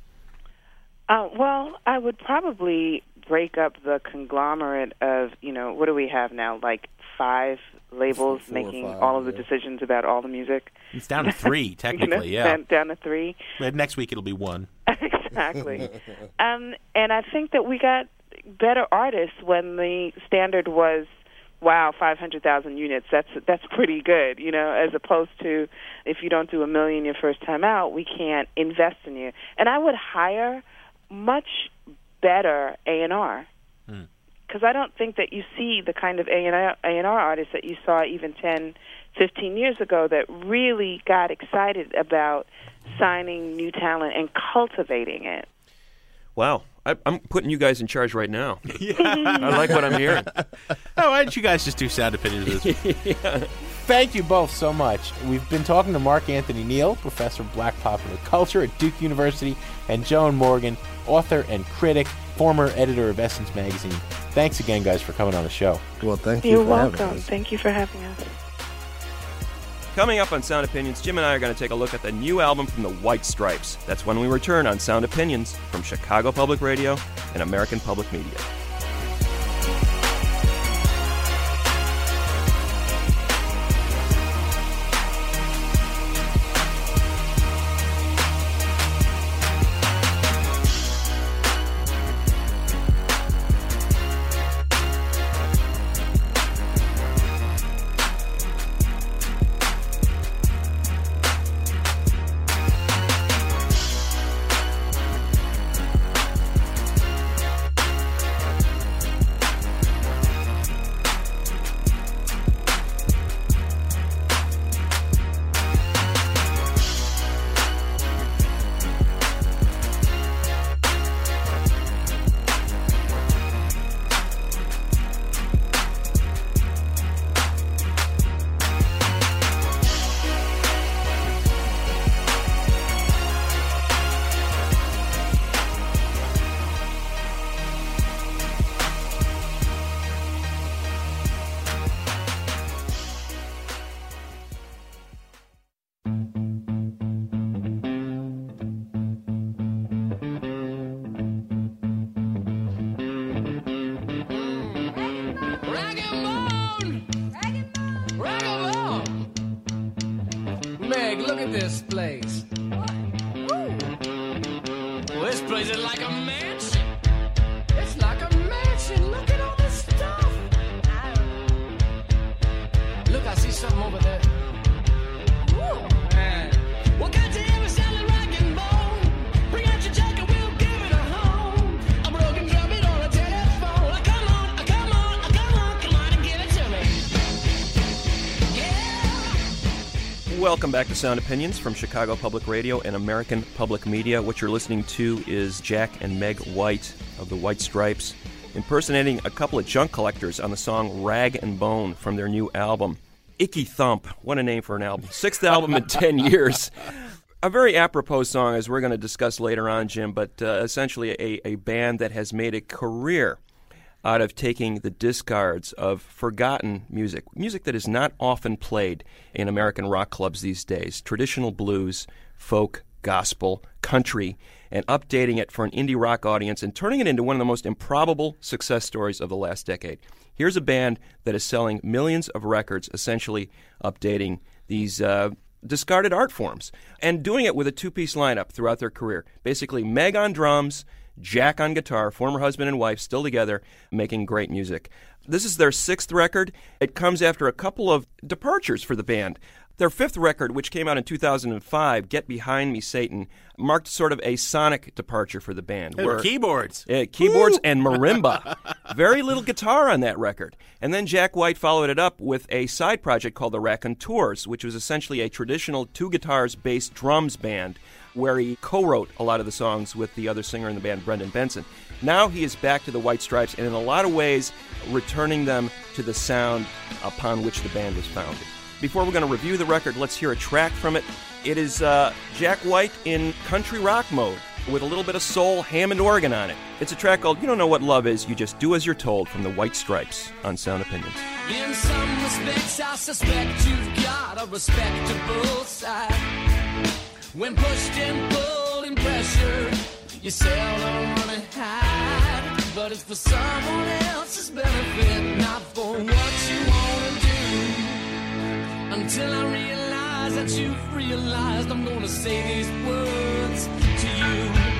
Well, I would probably break up the conglomerate of, what do we have now, like 5 labels making all of the decisions about all the music. It's down to 3, technically, yeah. Down to 3. Next week it'll be 1. Exactly. And I think that we got better artists when the standard was, wow, 500,000 units. That's pretty good, as opposed to if you don't do 1 million your first time out, we can't invest in you. And I would hire much better A&R. Because I don't think that you see the kind of A&R artists that you saw even 10, 15 years ago that really got excited about signing new talent and cultivating it. Wow. I'm putting you guys in charge right now. I like what I'm hearing. Why don't you guys just do sound opinions? Thank you both so much. We've been talking to Mark Anthony Neal, professor of black popular culture at Duke University, and Joan Morgan, author and critic, former editor of Essence Magazine. Thanks again, guys, for coming on the show. Well, thank you You're for having welcome. us. Thank you for having us. Coming up on Sound Opinions, Jim and I are going to take a look at the new album from the White Stripes. That's when we return on Sound Opinions from Chicago Public Radio and American Public Media. Meg, look at this place. Well, this place is like a mansion. It's like a mansion. Look at all this stuff. Look, I see something over there. Man. Well, got to hear a solid rock and bone. Bring out your jacket, we'll give it a home. A broken drum beat on a telephone. Come on, come on, come on, come on and give it to me. Yeah. Welcome back to Sound Opinions from Chicago Public Radio and American Public Media. What you're listening to is Jack and Meg White of the White Stripes impersonating a couple of junk collectors on the song Rag and Bone from their new album. Icky Thump. What a name for an album. 6th album in 10 years. A very apropos song, as we're going to discuss later on, Jim, but essentially a band that has made a career out of taking the discards of forgotten music that is not often played in American rock clubs these days, traditional blues, folk, gospel, country, and updating it for an indie rock audience and turning it into one of the most improbable success stories of the last decade. Here's a band that is selling millions of records, essentially updating these discarded art forms, and doing it with a two-piece lineup throughout their career. Basically, Meg on drums, Jack on guitar, former husband and wife, still together, making great music. This is their 6th record. It comes after a couple of departures for the band. Their 5th record, which came out in 2005, Get Behind Me, Satan, marked sort of a sonic departure for the band. There were keyboards. Keyboards and marimba. Very little guitar on that record. And then Jack White followed it up with a side project called the Raconteurs, which was essentially a traditional two-guitars-based drums band where he co-wrote a lot of the songs with the other singer in the band, Brendan Benson. Now he is back to the White Stripes and in a lot of ways returning them to the sound upon which the band was founded. Before we're going to review the record, let's hear a track from it. It is Jack White in country rock mode with a little bit of soul, Hammond organ on it. It's a track called You Don't Know What Love Is, You Just Do As You're Told from the White Stripes on Sound Opinions. In some respects, I suspect you've got a respectable side. When pushed and pulled and pressured, you seldom run and hide. But it's for someone else's benefit, not for what you want to do. Until I realize that you've realized I'm gonna say these words to you.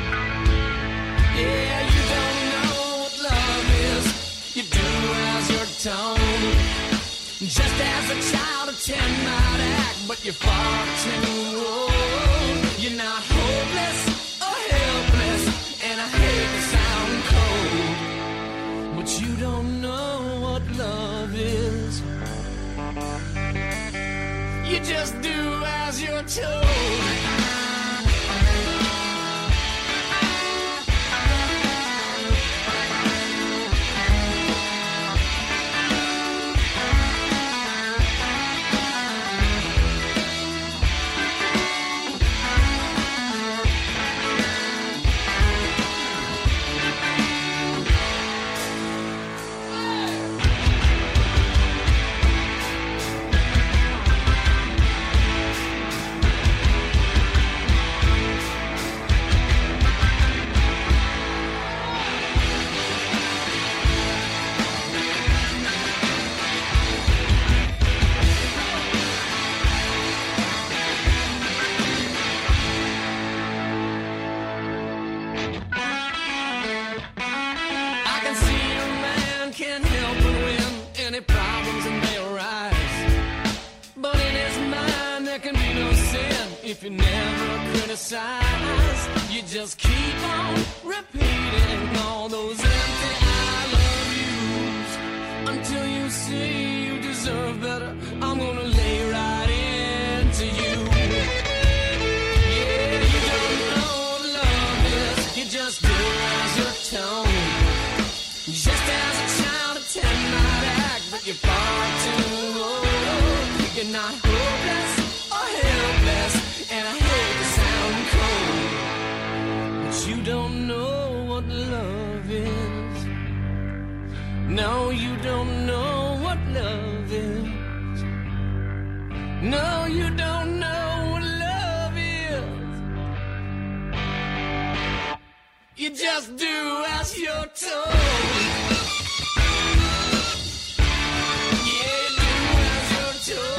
Yeah, you don't know what love is. You do as you're told. Just as a child of 10 might act, but you're far too old. You're not hopeless or helpless, and I hate to sound cold, but you don't know what love is. You just do as you're told. If you never criticize, you just keep on repeating all those empty I love yous until you see you deserve better. I'm gonna lay right into you. Yeah, you don't know what love is. You just do as you're told. Just as a child of 10 might act, but you're far too old. You're not hopeless or helpless, and I hate to sound cold, but you don't know what love is. No, you don't know what love is. No, you don't know what love is. You just do as you're told. Yeah, you do as you're told.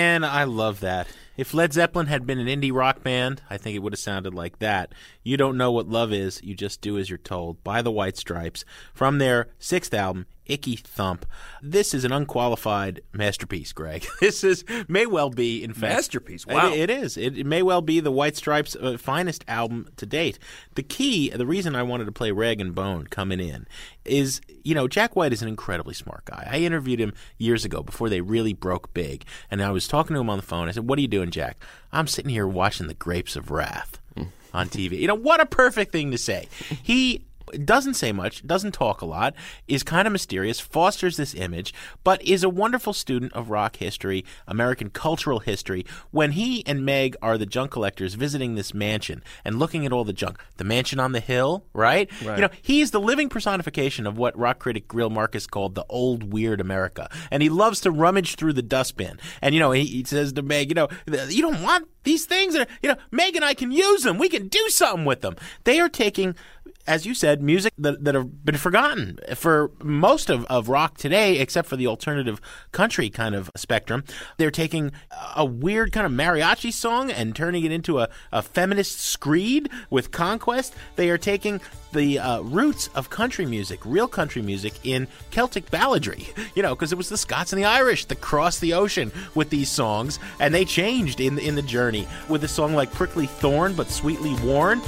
Man, I love that. If Led Zeppelin had been an indie rock band, I think it would have sounded like that. You don't know what love is, you just do as you're told, by the White Stripes, from their 6th album, Icky Thump. This is an unqualified masterpiece, Greg. May well be, in fact. Masterpiece, wow. It is. It may well be the White Stripes' finest album to date. The reason I wanted to play Rag and Bone coming in is, Jack White is an incredibly smart guy. I interviewed him years ago before they really broke big, and I was talking to him on the phone. I said, "What are you doing, Jack?" "I'm sitting here watching The Grapes of Wrath on TV." What a perfect thing to say. He doesn't say much, doesn't talk a lot, is kind of mysterious, fosters this image, but is a wonderful student of rock history, American cultural history. When he and Meg are the junk collectors visiting this mansion and looking at all the junk, the mansion on the hill, right? He's the living personification of what rock critic Greil Marcus called the old weird America. And he loves to rummage through the dustbin. And, he says to Meg, you don't want these things? Meg and I can use them. We can do something with them. They are taking, as you said, music that have been forgotten for most of rock today, except for the alternative country kind of spectrum. They're taking a weird kind of mariachi song and turning it into a feminist screed with Conquest. They are taking the roots of country music, real country music, in Celtic balladry, because it was the Scots and the Irish that crossed the ocean with these songs, and they changed in the journey with a song like Prickly Thorn, but Sweetly Worn.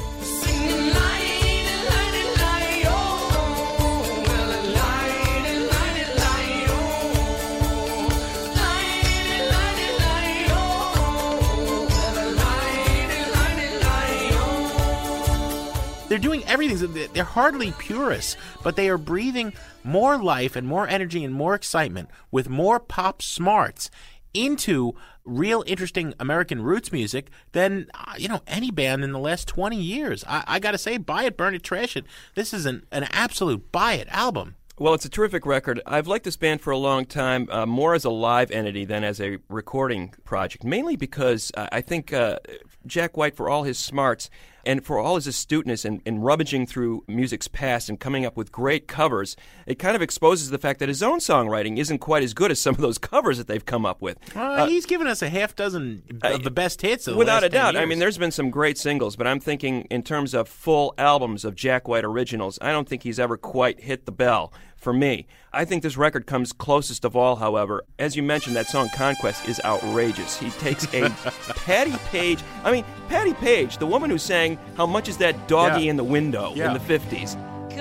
They're doing everything. They're hardly purists, but they are breathing more life and more energy and more excitement with more pop smarts into real interesting American roots music than any band in the last 20 years. I got to say, buy it, burn it, trash it. This is an absolute buy it album. Well, it's a terrific record. I've liked this band for a long time, more as a live entity than as a recording project, mainly because I think Jack White, for all his smarts and for all his astuteness in rummaging through music's past and coming up with great covers, it kind of exposes the fact that his own songwriting isn't quite as good as some of those covers that they've come up with. He's given us a half dozen of the best hits of the without last a doubt. 10 years. I mean, there's been some great singles, but I'm thinking in terms of full albums of Jack White originals, I don't think he's ever quite hit the bell for me. I think this record comes closest of all, however. As you mentioned, that song Conquest is outrageous. He takes a Patti Page, the woman who sang How Much Is That Doggy in the Window in the 50s.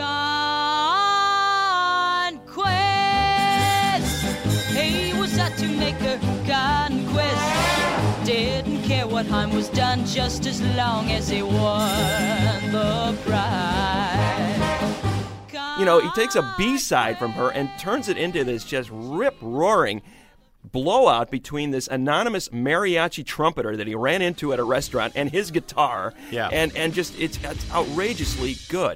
Conquest. He was out to make a conquest. Didn't care what harm was done, just as long as he won the prize. He takes a B-side from her and turns it into this just rip-roaring blowout between this anonymous mariachi trumpeter that he ran into at a restaurant and his guitar. Yeah. And just, it's outrageously good.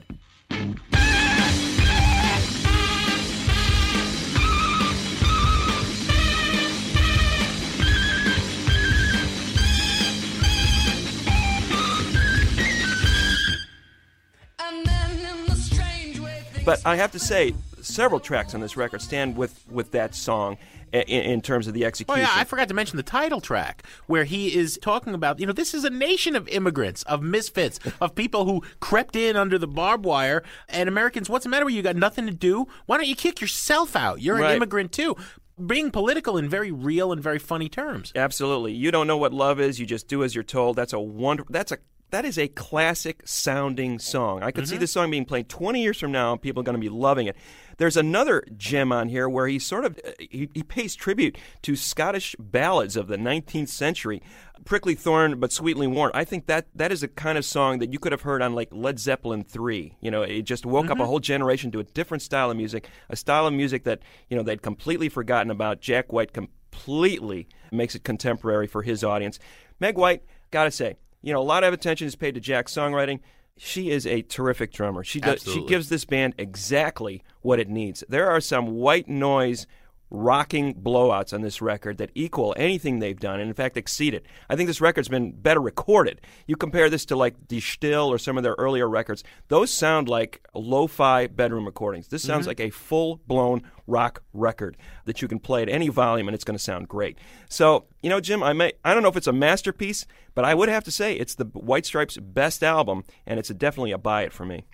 But I have to say, several tracks on this record stand with that song in terms of the execution. Oh, yeah, I forgot to mention the title track, where he is talking about, this is a nation of immigrants, of misfits, of people who crept in under the barbed wire, and Americans, what's the matter with you? You got nothing to do? Why don't you kick yourself out? You're an immigrant, too. Being political in very real and very funny terms. Absolutely. You don't know what love is, you just do as you're told. That is a classic sounding song. I could see this song being played 20 years from now, and people are going to be loving it. There's another gem on here where he sort of he pays tribute to Scottish ballads of the 19th century. Prickly Thorn, but Sweetly Worn. I think that is a kind of song that you could have heard on like Led Zeppelin 3. It just woke up a whole generation to a different style of music, a style of music that they'd completely forgotten about. Jack White completely makes it contemporary for his audience. Meg White, gotta say, a lot of attention is paid to Jack's songwriting. She is a terrific drummer. She gives this band exactly what it needs. There are some white noise rocking blowouts on this record that equal anything they've done, and in fact exceed it. I think this record's been better recorded. You compare this to like Die Still or some of their earlier records, those sound like lo-fi bedroom recordings. This sounds like a full-blown rock record that you can play at any volume and it's going to sound great. So, you know, Jim, I don't know if it's a masterpiece, but I would have to say it's the White Stripes' best album, and it's definitely a buy it for me.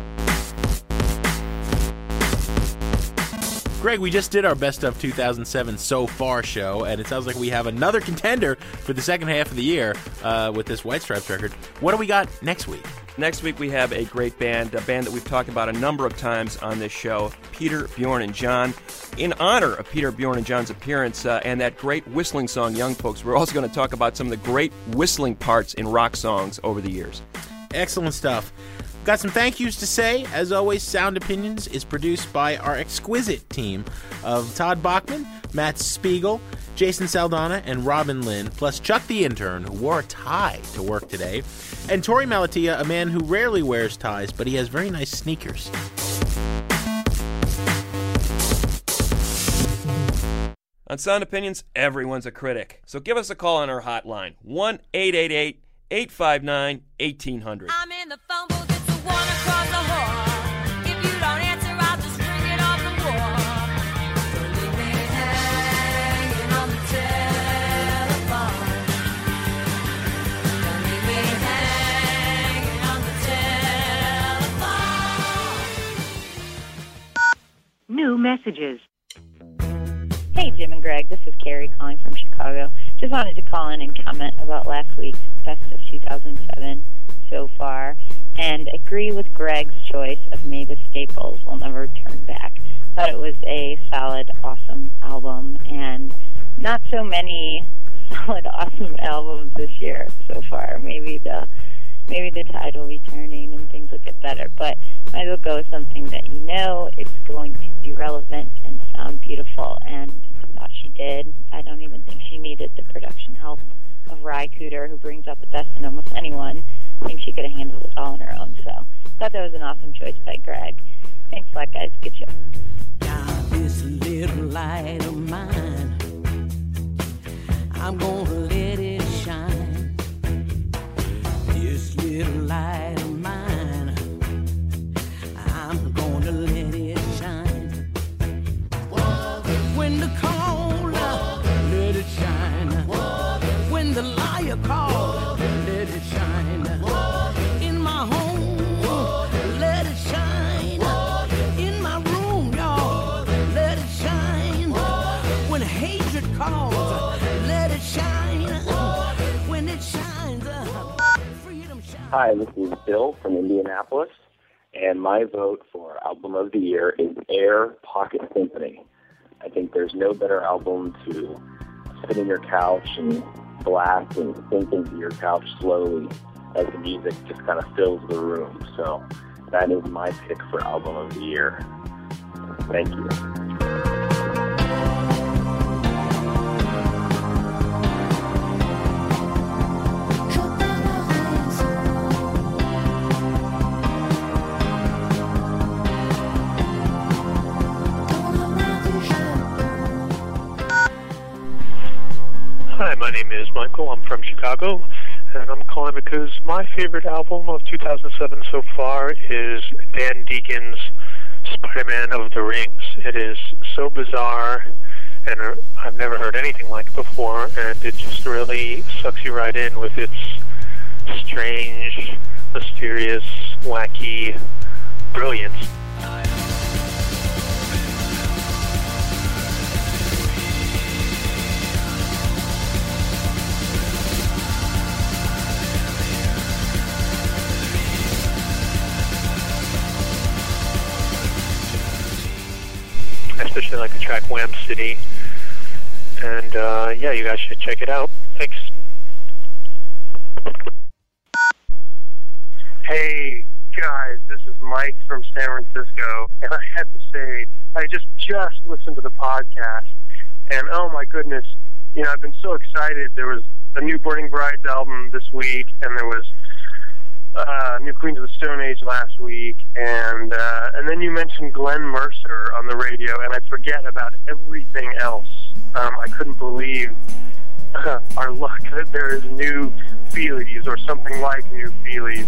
Greg, we just did our Best of 2007 So Far show, and it sounds like we have another contender for the second half of the year with this White Stripes record. What do we got next week? Next week we have a great band, a band that we've talked about a number of times on this show, Peter, Bjorn, and John. In honor of Peter, Bjorn, and John's appearance and that great whistling song, Young Folks, we're also going to talk about some of the great whistling parts in rock songs over the years. Excellent stuff. Got some thank yous to say. As always, Sound Opinions is produced by our exquisite team of Todd Bachman, Matt Spiegel, Jason Saldana, and Robin Lynn, plus Chuck the intern, who wore a tie to work today, and Tori Malatia, a man who rarely wears ties, but he has very nice sneakers. On Sound Opinions, everyone's a critic. So give us a call on our hotline, 1-888-859-1800. I'm in the phone booth, it's the one across the hall. If you don't answer, I'll just ring it off the wall. Don't leave me hanging on the telephone. Don't leave me hanging on the telephone. New messages. Hey, Jim and Greg, this is Carrie calling from Chicago. Just wanted to call in and comment about last week's Best of 2007 So Far, and agree with Greg's choice of Mavis Staples' Will Never Turn Back. Thought it was a solid, awesome album, and not so many solid, awesome albums this year so far. Maybe the tide will be turning and things will get better, but might as well go with something that you know it's going to be relevant and sound beautiful, and I thought she did. I don't even think she needed the production help of Ry Cooder, who brings out the best in almost anyone. I think she could have handled it all on her own, so thought that was an awesome choice by Greg. Thanks a lot, guys. Good show. Now this little light of mine, I'm gonna let it shine. This little light of mine, I'm gonna let it shine. When the caller, let it shine. When the liar calls, let it shine. In my home, let it shine. In my room, y'all, let it shine. When hatred calls, let it shine. When it shines, freedom shines. Hi, this is Bill from Indianapolis, and my vote for Album of the Year is Air Pocket Symphony. I think there's no better album to sit in your couch and blast and sink into your couch slowly as the music just kind of fills the room. So that is my pick for Album of the Year. Thank you. Hi, my name is Michael. I'm from Chicago, and I'm calling because my favorite album of 2007 so far is Dan Deacon's Spider-Man of the Rings. It is so bizarre, and I've never heard anything like it before, and it just really sucks you right in with its strange, mysterious, wacky brilliance. I especially like the track Wham City, and yeah, you guys should check it out. Thanks. Hey guys, this is Mike from San Francisco, and I had to say, I just listened to the podcast, and oh my goodness, you know, I've been so excited. There was a new Burning Brides album this week, and there was New Queens of the Stone Age last week, and then you mentioned Glenn Mercer on the radio, and I forget about everything else. I couldn't believe our luck that there is new Feelies or something like new Feelies.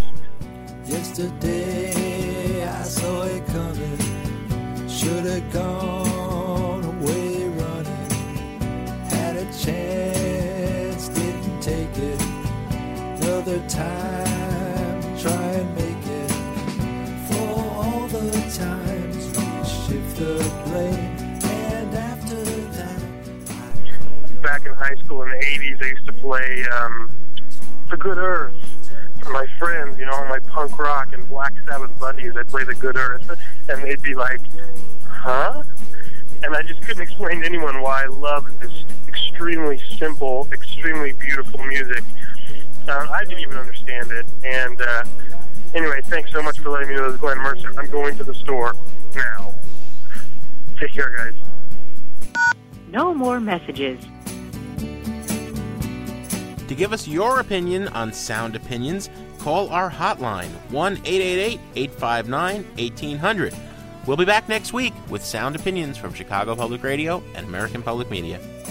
Yesterday I saw it coming, should have gone away running, had a chance, didn't take it, another time, try and make it, for all the times we shift the blame, and after that. Back in high school in the 80s, I used to play The Good Earth for my friends, you know, all my punk rock and Black Sabbath buddies. I'd play The Good Earth, and they'd be like, huh? And I just couldn't explain to anyone why I loved this extremely simple, extremely beautiful music. I didn't even understand it. And anyway, thanks so much for letting me know this is Glenn Mercer. I'm going to the store now. Take care, guys. No more messages. To give us your opinion on Sound Opinions, call our hotline, 1-888-859-1800. We'll be back next week with Sound Opinions from Chicago Public Radio and American Public Media.